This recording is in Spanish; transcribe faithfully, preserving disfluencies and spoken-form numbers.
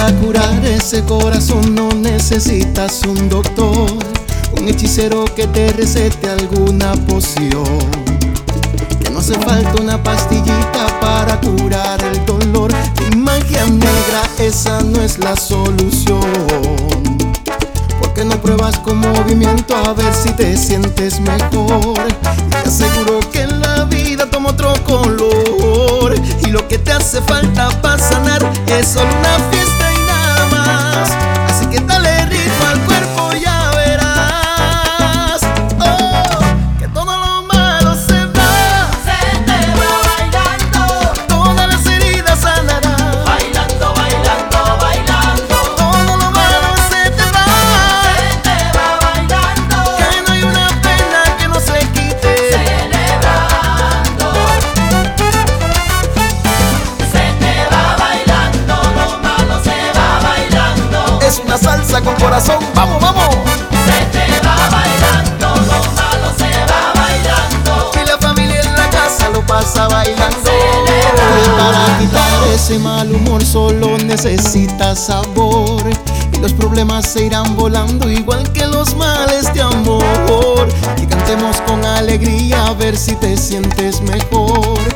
Para curar ese corazón no necesitas un doctor, un hechicero que te recete alguna poción. Que no hace falta una pastillita para curar el dolor. Y magia negra, esa no es la solución. ¿Por qué no pruebas con movimiento a ver si te sientes mejor? Y te aseguro que en la vida toma otro color. Y lo que te hace falta para sanar es solo una fiesta y nada más. Así que dale ritmo al cuerpo, ya verás. Oh, que todo lo malo se va. Se te va bailando, Todas las heridas sanarán. bailando, bailando, bailando. Todo lo malo se te va. Se te va bailando, Que no hay una pena que no se quite. celebrando. Se te va bailando, lo malo se va bailando. Es una salsa con corazón, vamos, vamos. Se te va bailando, lo malo se va bailando. Y la familia en la casa lo pasa bailando. Celebrando. Para quitar ese mal humor solo necesitas sabor. Y los problemas se irán volando igual que los males de amor. Y cantemos con alegría a ver si te sientes mejor.